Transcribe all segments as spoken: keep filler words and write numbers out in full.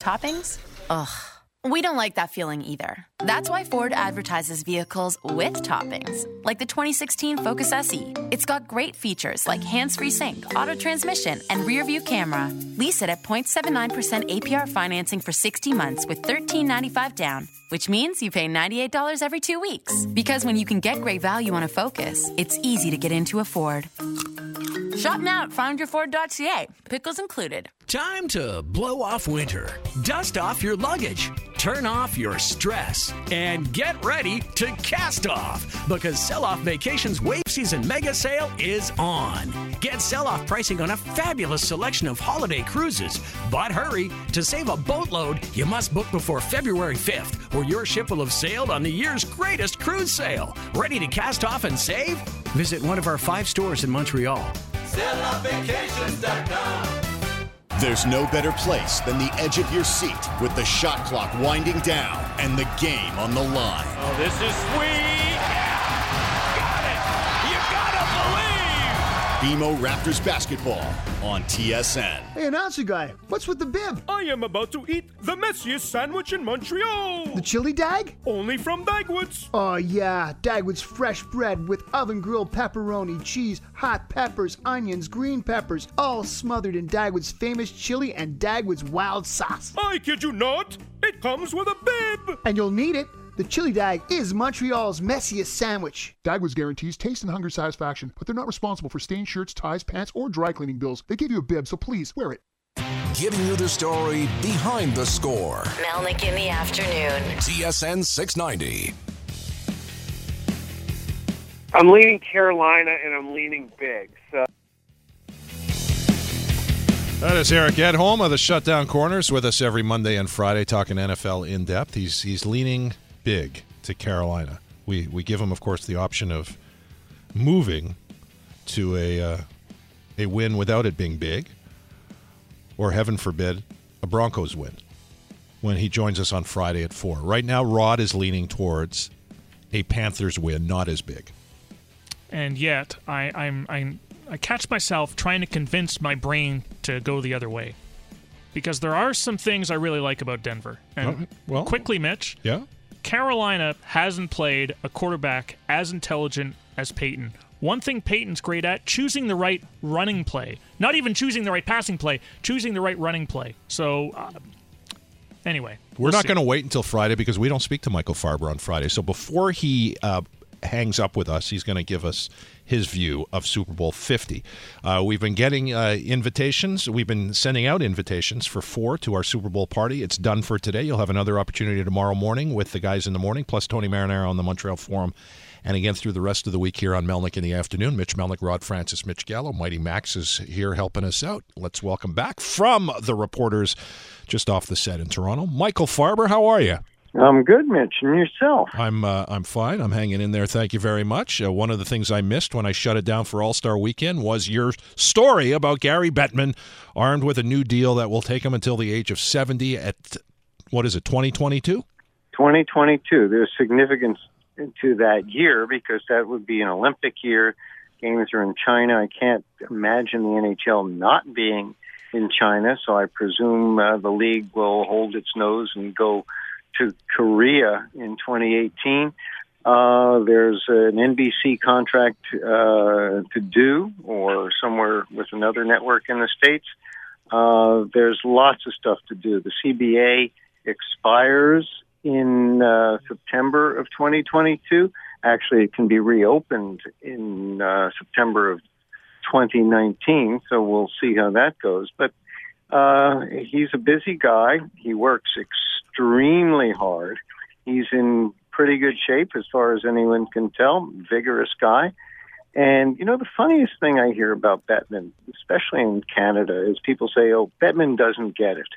toppings? Ugh. We don't like that feeling either. That's why Ford advertises vehicles with toppings, like the twenty sixteen Focus S E. It's got great features like hands-free sync, auto transmission, and rear-view camera. Lease it at zero point seven nine percent A P R financing for sixty months with thirteen ninety-five down, which means you pay ninety-eight dollars every two weeks. Because when you can get great value on a Focus, it's easy to get into a Ford. Shop now at find your ford dot c a. Pickles included. Time to blow off winter. Dust off your luggage. Turn off your stress. And get ready to cast off. Because Sell-Off Vacations Wave Season Mega Sale is on. Get sell-off pricing on a fabulous selection of holiday cruises. But hurry, to save a boatload, you must book before February fifth, or your ship will have sailed on the year's greatest cruise sale. Ready to cast off and save? Visit one of our five stores in Montreal. sell off vacations dot com. There's no better place than the edge of your seat with the shot clock winding down and the game on the line. Oh, this is sweet. Yeah. Got it. You gotta believe. B M O Raptors basketball on T S N. Hey, announcer guy, what's with the bib? I am about to eat the messiest sandwich in Montreal. The chili dag? Only from Dagwood's. Oh, yeah. Dagwood's fresh bread with oven-grilled pepperoni, cheese, hot peppers, onions, green peppers, all smothered in Dagwood's famous chili and Dagwood's wild sauce. I kid you not. It comes with a bib. And you'll need it. The chili dag is Montreal's messiest sandwich. Dagwood's guarantees taste and hunger satisfaction, but they're not responsible for stained shirts, ties, pants, or dry cleaning bills. They give you a bib, so please wear it. Giving you the story behind the score. Melnick in the afternoon. T S N six ninety. I'm leaning Carolina, and I'm leaning big. So. That is Eric Edholm of the Shutdown Corners with us every Monday and Friday talking N F L in depth. He's he's leaning big to Carolina. We we give him, of course, the option of moving to a uh, a win without it being big, or heaven forbid, a Broncos win when he joins us on Friday at four. Right now, Rod is leaning towards a Panthers win, not as big. And yet, I, I'm, I'm I catch myself trying to convince my brain to go the other way. Because there are some things I really like about Denver. And oh, well, quickly, Mitch, yeah, Carolina hasn't played a quarterback as intelligent as Peyton. One thing Peyton's great at, choosing the right running play. Not even choosing the right passing play, choosing the right running play. So, uh, anyway. We're we'll not going to wait until Friday because we don't speak to Michael Farber on Friday. So before he uh, hangs up with us, he's going to give us his view of Super Bowl fifty. Uh, we've been getting uh, invitations. We've been sending out invitations for four to our Super Bowl party. It's done for today. You'll have another opportunity tomorrow morning with the guys in the morning, plus Tony Marinaro on the Montreal Forum. And again, through the rest of the week here on Melnick in the afternoon. Mitch Melnick, Rod Francis, Mitch Gallo. Mighty Max is here helping us out. Let's welcome back from the reporters just off the set in Toronto, Michael Farber. How are you? I'm good, Mitch. And yourself? I'm uh, I'm fine. I'm hanging in there. Thank you very much. Uh, one of the things I missed when I shut it down for All-Star Weekend was your story about Gary Bettman, armed with a new deal that will take him until the age of seventy at, what is it, twenty twenty-two? twenty twenty-two. There's significance to that year because that would be an Olympic year. Games are in China. I can't imagine the N H L not being in China, so I presume uh, the league will hold its nose and go to Korea in twenty eighteen. Uh, there's an N B C contract uh, to do, or somewhere with another network in the States. Uh, there's lots of stuff to do. The C B A expires in uh, September of twenty twenty-two. Actually, it can be reopened in uh, September of twenty nineteen, so we'll see how that goes. But uh, he's a busy guy. He works extremely hard. He's in pretty good shape as far as anyone can tell. Vigorous guy. And, you know, the funniest thing I hear about Bettman, especially in Canada, is people say, oh, Bettman doesn't get it.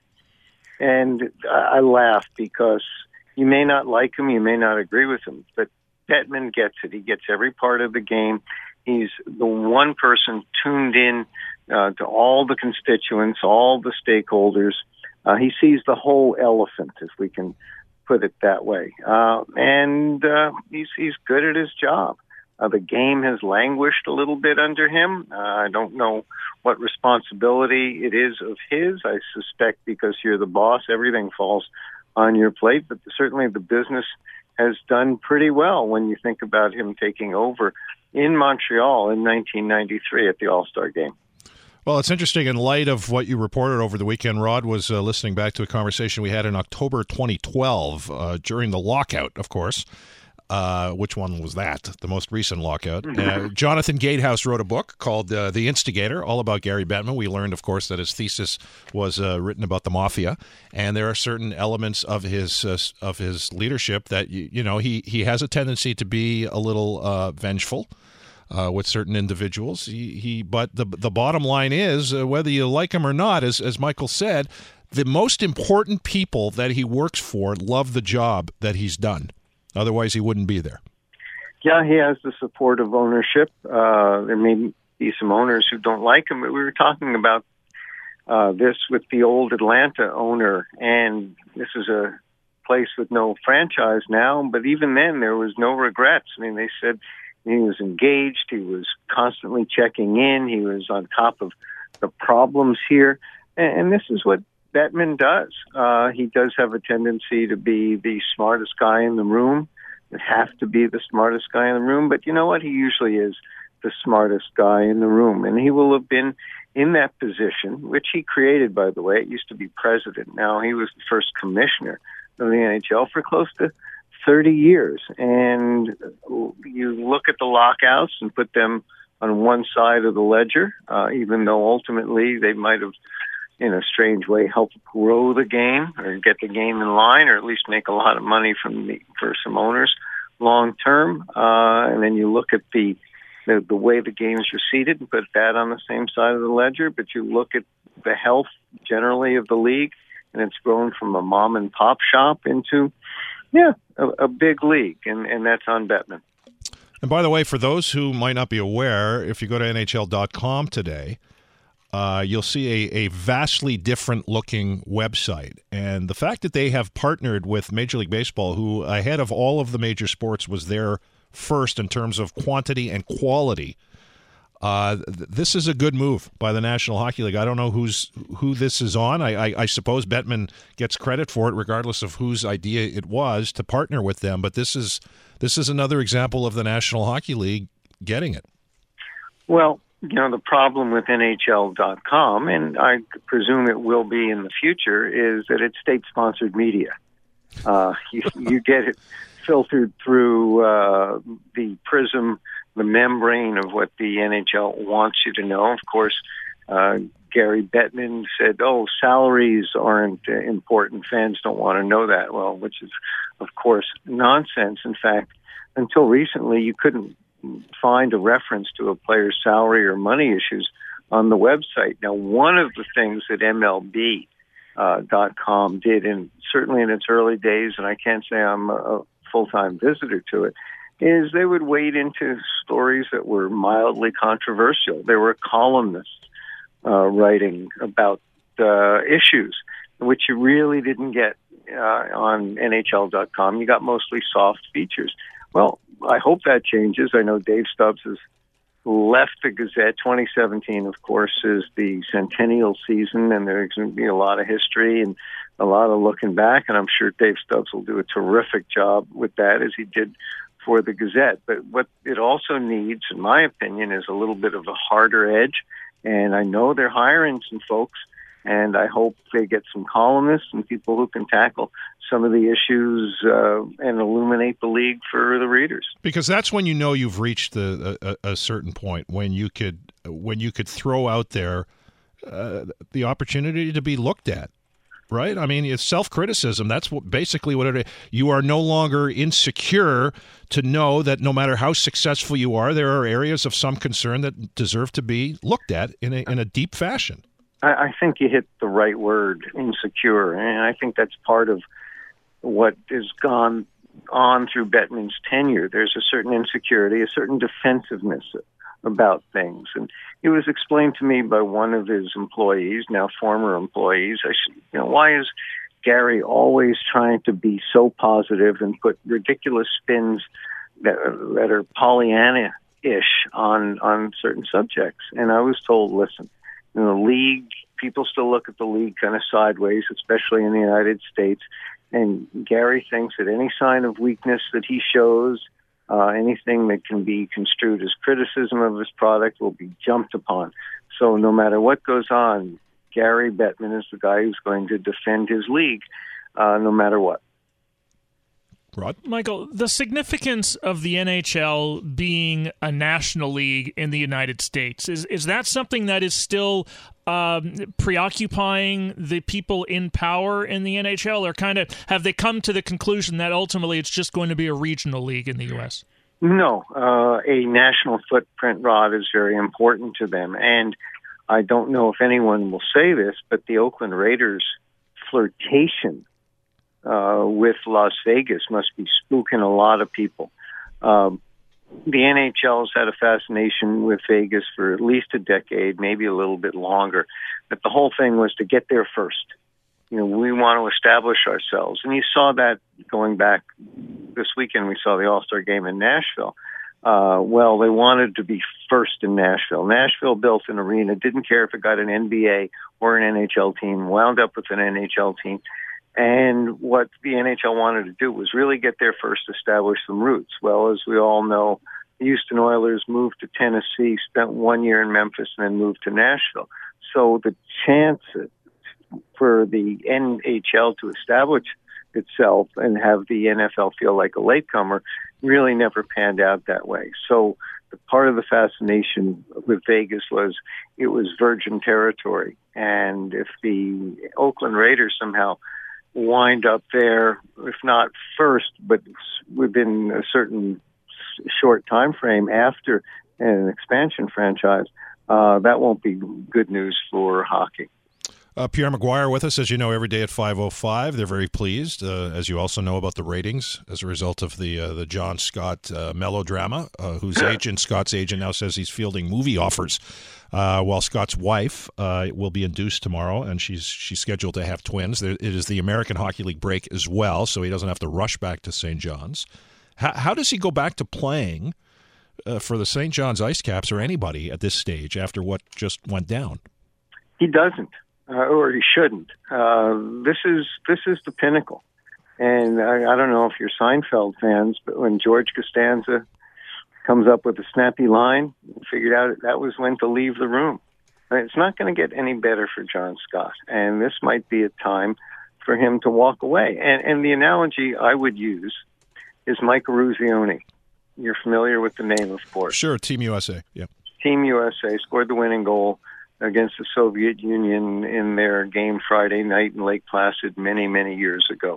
And I laugh because you may not like him, you may not agree with him, but Bettman gets it. He gets every part of the game. He's the one person tuned in uh, to all the constituents, all the stakeholders. Uh, he sees the whole elephant, if we can put it that way. Uh, and uh, he's he's good at his job. Uh, the game has languished a little bit under him. Uh, I don't know what responsibility it is of his. I suspect because you're the boss, everything falls on your plate, but certainly the business has done pretty well when you think about him taking over in Montreal in nineteen ninety-three at the All-Star Game. Well, it's interesting in light of what you reported over the weekend. Rod was uh, listening back to a conversation we had in October twenty twelve uh, during the lockout, of course. Uh, which one was that? The most recent lockout. Uh, Jonathan Gatehouse wrote a book called uh, The Instigator, all about Gary Bettman. We learned, of course, that his thesis was uh, written about the mafia, and there are certain elements of his uh, of his leadership that you, you know he he has a tendency to be a little uh, vengeful uh, with certain individuals. He, he but the the bottom line is uh, whether you like him or not, as as Michael said, the most important people that he works for love the job that he's done. Otherwise, he wouldn't be there. Yeah, he has the support of ownership. Uh, there may be some owners who don't like him, but we were talking about uh, this with the old Atlanta owner, and this is a place with no franchise now, but even then there was no regrets. I mean, they said he was engaged, he was constantly checking in, he was on top of the problems here, and, and this is what Bettman does. Uh, he does have a tendency to be the smartest guy in the room. It have to be the smartest guy in the room, but you know what? He usually is the smartest guy in the room, and he will have been in that position, which he created, by the way. It used to be president. Now he was the first commissioner of the N H L for close to thirty years, and you look at the lockouts and put them on one side of the ledger, uh, even though ultimately they might have, in a strange way, help grow the game or get the game in line, or at least make a lot of money from the, for some owners long term. Uh, and then you look at the, the the way the game's receded and put that on the same side of the ledger. But you look at the health generally of the league, and it's grown from a mom and pop shop into, yeah, a, a big league, and, and that's on Bettman. And by the way, for those who might not be aware, if you go to N H L dot com today, Uh, you'll see a, a vastly different looking website. And the fact that they have partnered with Major League Baseball, who ahead of all of the major sports was there first in terms of quantity and quality, uh, th- this is a good move by the National Hockey League. I don't know who's who this is on. I, I, I suppose Bettman gets credit for it regardless of whose idea it was to partner with them. But this is this is another example of the National Hockey League getting it. Well, you know, the problem with N H L dot com, and I presume it will be in the future, is that it's state-sponsored media. Uh, you, you get it filtered through uh, the prism, the membrane of what the N H L wants you to know. Of course, uh, Gary Bettman said, oh, salaries aren't uh, important. Fans don't want to know that. Well, which is, of course, nonsense. In fact, until recently, you couldn't find a reference to a player's salary or money issues on the website. Now, one of the things that M L B dot com did, and certainly in its early days, and I can't say I'm a full-time visitor to it, is they would wade into stories that were mildly controversial. There were columnists uh, writing about uh, issues, which you really didn't get uh, on N H L dot com. You got mostly soft features. Well, I hope that changes. I know Dave Stubbs has left the Gazette. twenty seventeen, of course, is the centennial season, and there's going to be a lot of history and a lot of looking back, and I'm sure Dave Stubbs will do a terrific job with that, as he did for the Gazette. But what it also needs, in my opinion, is a little bit of a harder edge, and I know they're hiring some folks, and I hope they get some columnists and people who can tackle some of the issues uh, and illuminate the league for the readers. Because that's when you know you've reached the, a, a certain point, when you could when you could throw out there uh, the opportunity to be looked at, right? I mean, it's self-criticism. That's what, basically what it is. You are no longer insecure to know that no matter how successful you are, there are areas of some concern that deserve to be looked at in a, in a deep fashion. I think you hit the right word, insecure, and I think that's part of what has gone on through Bettman's tenure. There's a certain insecurity, a certain defensiveness about things, and it was explained to me by one of his employees, now former employees. I said, you know, why is Gary always trying to be so positive and put ridiculous spins that, that are Pollyanna-ish on on certain subjects. And I was told, listen, in the league, people still look at the league kind of sideways, especially in the United States. And Gary thinks that any sign of weakness that he shows, uh, anything that can be construed as criticism of his product, will be jumped upon. So no matter what goes on, Gary Bettman is the guy who's going to defend his league, uh, no matter what. Rod? Michael, the significance of the N H L being a national league in the United States, is is that something that is still um, preoccupying the people in power in the N H L, or kind of have they come to the conclusion that ultimately it's just going to be a regional league in the U S? No, uh, a national footprint, Rod, is very important to them. And I don't know if anyone will say this, but the Oakland Raiders' flirtation uh, with Las Vegas must be spooking a lot of people. Um, the N H L has had a fascination with Vegas for at least a decade, maybe a little bit longer. But the whole thing was to get there first. You know, we want to establish ourselves. And you saw that going back this weekend. We saw the All-Star game in Nashville. Uh, well, they wanted to be first in Nashville. Nashville built an arena, didn't care if it got an N B A or an N H L team, wound up with an N H L team. And what the N H L wanted to do was really get there first, establish some roots. Well, as we all know, the Houston Oilers moved to Tennessee, spent one year in Memphis, and then moved to Nashville. So the chances for the N H L to establish itself and have the N F L feel like a latecomer really never panned out that way. So the part of the fascination with Vegas was it was virgin territory. And if the Oakland Raiders somehow wind up there, if not first, but within a certain short time frame after an expansion franchise, uh, that won't be good news for hockey. Uh, Pierre McGuire with us, as you know, every day at five oh five. They're very pleased, uh, as you also know, about the ratings as a result of the uh, the John Scott uh, melodrama, uh, whose agent, Scott's agent, now says he's fielding movie offers, uh, while Scott's wife uh, will be induced tomorrow, and she's she's scheduled to have twins. There, it is the American Hockey League break as well, so he doesn't have to rush back to Saint John's. How, how does he go back to playing uh, for the Saint John's Ice Caps or anybody at this stage after what just went down? He doesn't. Uh, or he shouldn't. Uh, this is this is the pinnacle. And I, I don't know if you're Seinfeld fans, but when George Costanza comes up with a snappy line, figured out that was when to leave the room. It's not going to get any better for John Scott. And this might be a time for him to walk away. And, and the analogy I would use is Mike Eruzione. You're familiar with the name, of course. Sure, Team U S A. Yeah. Team U S A scored the winning goal against the Soviet Union in their game Friday night in Lake Placid many, many years ago.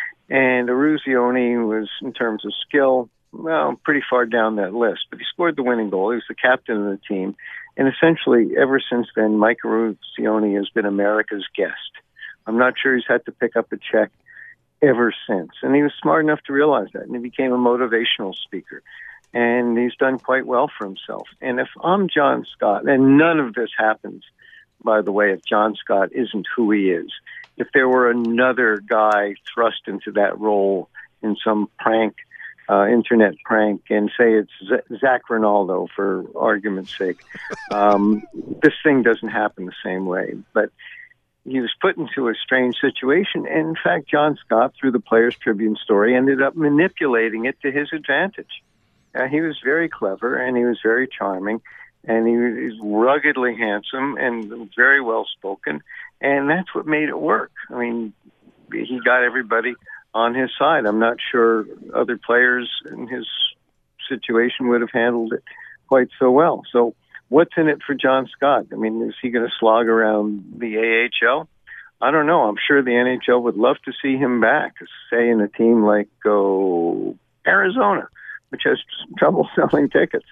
And Eruzione was, in terms of skill, well, pretty far down that list. But he scored the winning goal. He was the captain of the team. And essentially, ever since then, Mike Eruzione has been America's guest. I'm not sure he's had to pick up a check ever since. And he was smart enough to realize that. And he became a motivational speaker. And he's done quite well for himself. And if I'm John Scott, and none of this happens, by the way, if John Scott isn't who he is, if there were another guy thrust into that role in some prank, uh, internet prank, and say it's Z- Zach Ronaldo, for argument's sake, um, this thing doesn't happen the same way. But he was put into a strange situation. And in fact, John Scott, through the Players Tribune story, ended up manipulating it to his advantage. Uh, he was very clever, and he was very charming, and he was ruggedly handsome and very well-spoken, and that's what made it work. I mean, he got everybody on his side. I'm not sure other players in his situation would have handled it quite so well. So what's in it for John Scott? I mean, is he going to slog around the A H L? I don't know. I'm sure the N H L would love to see him back, say in a team like oh, Arizona, which has trouble selling tickets.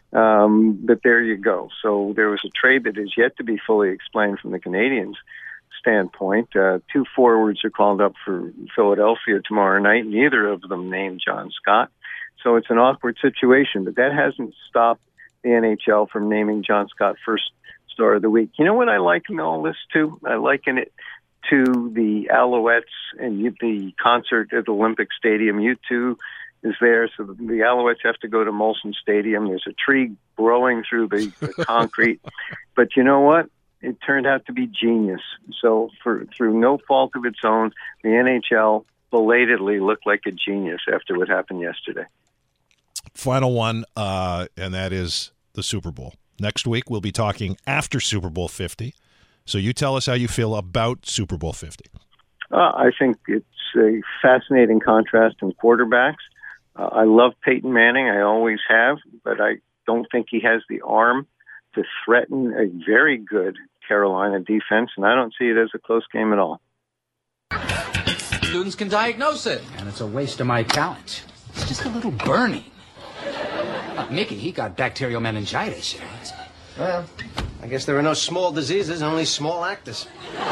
Um, but there you go. So there was a trade that is yet to be fully explained from the Canadiens' standpoint. Uh, two forwards are called up for Philadelphia tomorrow night. Neither of them named John Scott. So it's an awkward situation, but that hasn't stopped the N H L from naming John Scott first star of the week. You know what I liken all this to? I liken it to the Alouettes and the concert at Olympic Stadium. U two is there, so the Alouettes have to go to Molson Stadium. There's a tree growing through the, the concrete. But you know what? It turned out to be genius. So for through no fault of its own, the N H L belatedly looked like a genius after what happened yesterday. Final one, uh, and that is the Super Bowl. Next week, we'll be talking after Super Bowl fifty. So you tell us how you feel about Super Bowl fifty. Uh, I think it's a fascinating contrast in quarterbacks. Uh, I love Peyton Manning. I always have, but I don't think he has the arm to threaten a very good Carolina defense, and I don't see it as a close game at all. Students can diagnose it. And it's a waste of my talent. It's just a little burning. Uh, Mickey, he got bacterial meningitis. Well, I guess there are no small diseases, only small actors.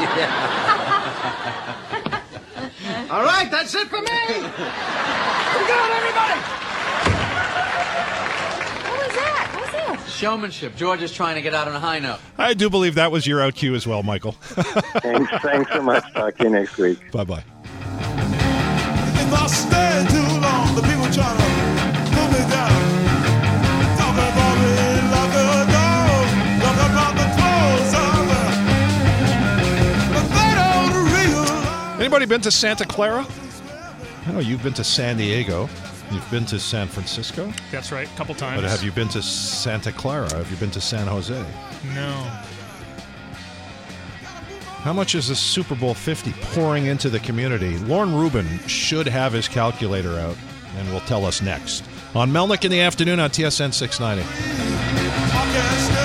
All right, that's it for me. Look out, everybody! What was that? What was that? Showmanship. George is trying to get out on a high note. I do believe that was your out cue as well, Michael. thanks, thanks so much. Talk to you next week. Bye-bye. If I stay too long, the people try to pull me down. Talking about me like a dog. Talking about the clothes of it. But they don't realize. Anybody been to Santa Clara? I know you've been to San Diego. You've been to San Francisco. That's right, a couple times. But have you been to Santa Clara? Have you been to San Jose? No. How much is the Super Bowl fifty pouring into the community? Lauren Rubin should have his calculator out and will tell us next. On Melnick in the Afternoon on T S N six ninety.